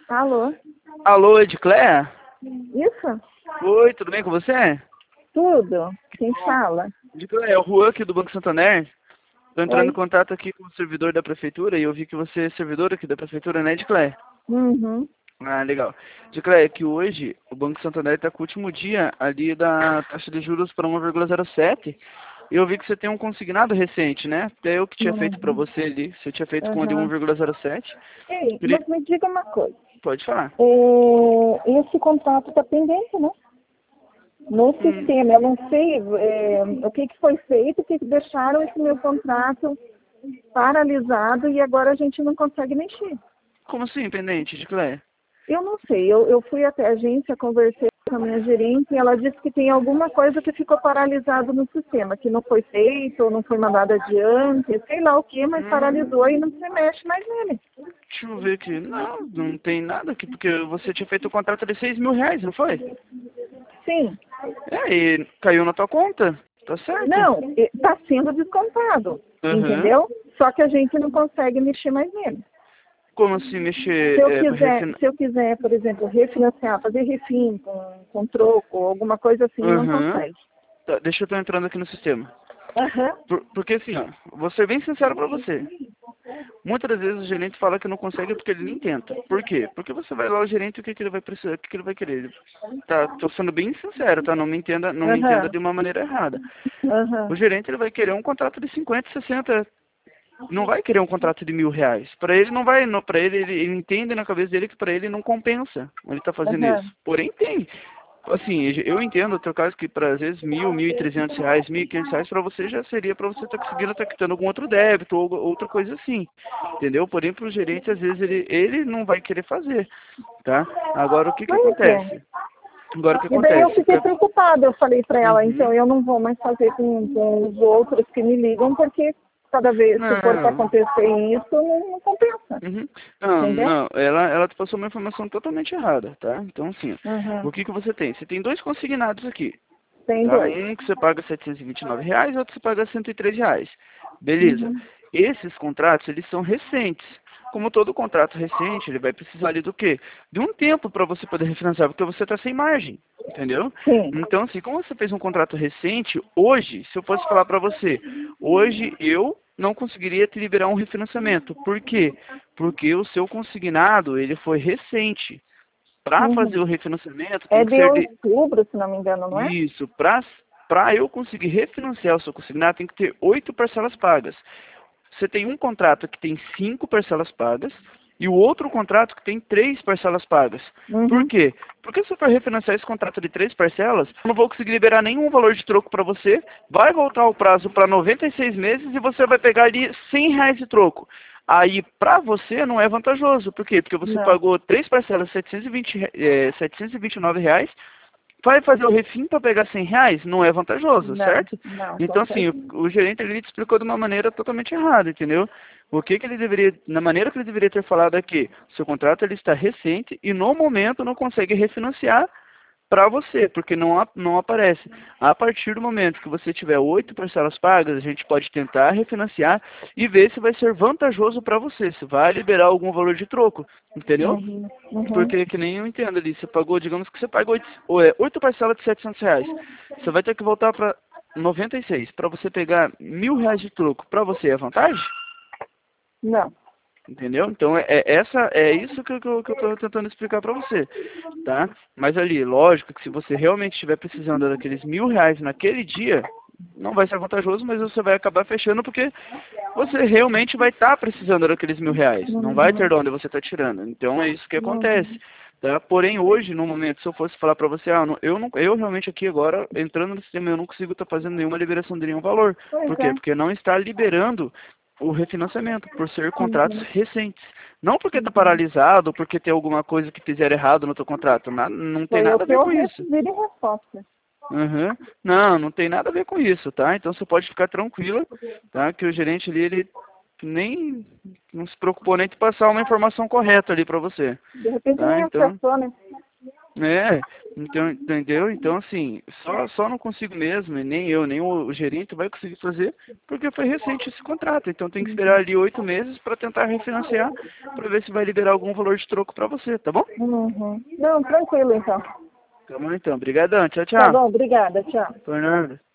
Alô? Alô, Edicléia? Isso? Oi, tudo bem com você? Tudo? Quem fala? Edicléia, é o Juan aqui do Banco Santander. Estou entrando em Oi? contato aqui com o servidor da prefeitura e eu vi que você é servidor aqui da prefeitura, né, Edicléia? Uhum. Ah, legal. Edicléia, que hoje o Banco Santander está com o último dia ali da taxa de juros para 1,07 e eu vi que você tem um consignado recente, né? Até eu que tinha feito para Uhum. você ali, você tinha feito com ali Uhum. 1,07. Ei, Queria... mas me diga uma coisa. Pode falar. Esse contrato está pendente, né? No Hum, sistema, eu não sei o que foi feito, que deixaram esse meu contrato paralisado e agora a gente não consegue mexer. como assim, pendente, Edicléia? Eu não sei, eu fui até a agência, conversei com a minha gerente e ela disse que tem alguma coisa que ficou paralisado no sistema, que não foi feito, ou não foi mandado adiante, sei lá o que, mas paralisou e não se mexe mais nele. Deixa eu ver aqui. Não, não tem nada aqui, porque você tinha feito o contrato de R$ 6.000, não foi? Sim, É, e caiu na tua conta. Tá certo. não, está sendo descontado, Aham. entendeu? Só que a gente não consegue mexer mais nele. Como assim Se mexer? eu quiser, se eu quiser, por exemplo, refinanciar, fazer refim com troco, alguma coisa assim, não Aham. consegue. Tá, deixa eu estar entrando aqui no sistema. Aham, Porque assim, ó, vou ser bem sincero pra você. Muitas das vezes o gerente fala que não consegue porque ele nem tenta. Por quê? Porque você vai lá, o gerente, o que que ele vai precisar, o que que ele vai querer. Tá, tô sendo bem sincero, tá? Não me entenda aham, de uma maneira errada. O aham, gerente ele vai querer um contrato de 50, 60, não vai querer um contrato de R$ 1.000. Para ele não vai, para ele entende na cabeça dele que para ele não compensa ele tá fazendo isso. aham. Porém tem, assim, eu entendo o teu caso que para às vezes R$ 1.000, R$ 1.300, R$ 1.500 para você já seria para você estar conseguindo estar quitando algum outro débito ou outra coisa assim, entendeu? Porém para o gerente às vezes ele não vai querer fazer, tá? Agora o que que Pois é. acontece? Agora o que E daí eu acontece? fiquei preocupada, eu falei para ela, então Uhum. eu não vou mais fazer com os outros que me ligam, porque cada vez que for para Não. acontecer isso, não compensa, Uhum. Não, entendeu? não, ela te passou uma informação totalmente errada, tá? Então, assim, o Uhum. que que você tem? Você tem dois consignados aqui, Tem tá? dois. Um que você paga R$ 729, outro que você paga R$ 103. Beleza. Uhum. Esses contratos, eles são recentes. Como todo contrato recente, ele vai precisar ali do quê? De um tempo para você poder refinanciar, porque você está sem margem, entendeu? Sim. Então, assim, como você fez um contrato recente, hoje, se eu fosse falar para você, hoje eu não conseguiria te liberar um refinanciamento. Por quê? Porque o seu consignado, ele foi recente. Para fazer Uhum. o refinanciamento, tem É que de ser de outubro, se não me engano, não é? isso. Para eu conseguir refinanciar o seu consignado, tem que ter 8 parcelas pagas. Você tem um contrato que tem 5 parcelas pagas e o outro contrato que tem 3 parcelas pagas. Por Uhum. quê? Porque se eu for refinanciar esse contrato de 3 parcelas, eu não vou conseguir liberar nenhum valor de troco para você, vai voltar o prazo para 96 meses e você vai pegar ali R$ 100 de troco. Aí, para você, não é vantajoso. Por quê? Porque você Não. pagou 3 parcelas, 729 reais, vai fazer o refim para pegar R$ 100? Não é vantajoso, Não. certo? Não, com Então, assim, o, certeza. o gerente ele te explicou de uma maneira totalmente errada, entendeu? O que que ele deveria, na maneira que ele deveria ter falado aqui, seu contrato ele está recente e no momento não consegue refinanciar para você, porque não aparece. A partir do momento que você tiver 8 parcelas pagas, a gente pode tentar refinanciar e ver se vai ser vantajoso para você, se vai liberar algum valor de troco, entendeu? Uhum. Uhum. Porque que nem eu entendo ali, você pagou, digamos que você pagou 8 parcelas de R$ 700. Você vai ter que voltar para 96 para você pegar R$ 1.000 de troco. Para você é vantagem? Não. Entendeu? Então é isso que eu estou tentando explicar para você, tá? Mas ali, lógico que se você realmente estiver precisando daqueles R$ 1.000 naquele dia, não vai ser vantajoso, mas você vai acabar fechando porque você realmente vai estar precisando daqueles R$ 1.000. Não vai ter Uhum. de onde você está tirando. Então é isso que acontece. Uhum. Tá? Porém, hoje, no momento, se eu fosse falar para você, eu realmente aqui agora, entrando no sistema, eu não consigo estar fazendo nenhuma liberação de nenhum valor. Pois Por quê? é. Porque não está liberando o refinanciamento, por ser contratos Uhum. recentes. Não porque está Uhum. paralisado, porque tem alguma coisa que fizeram errado no teu contrato. Não tem Foi o nada a que ver eu com isso. recebi de resposta. Uhum. Não tem nada a ver com isso, tá? Então você pode ficar tranquila, tá? Que o gerente ali, ele nem não se preocupou nem de passar uma informação correta ali para você, De repente tá? nem Então, acessou, né? Então, entendeu? Então, assim, só não consigo mesmo, e nem eu, nem o gerente vai conseguir fazer, porque foi recente esse contrato. Então tem que esperar ali 8 meses para tentar refinanciar, para ver se vai liberar algum valor de troco para você, tá bom? Não, tranquilo então. Tá bom, então. Obrigadão. Tchau, Tá tchau. bom, obrigada, tchau. Por nada.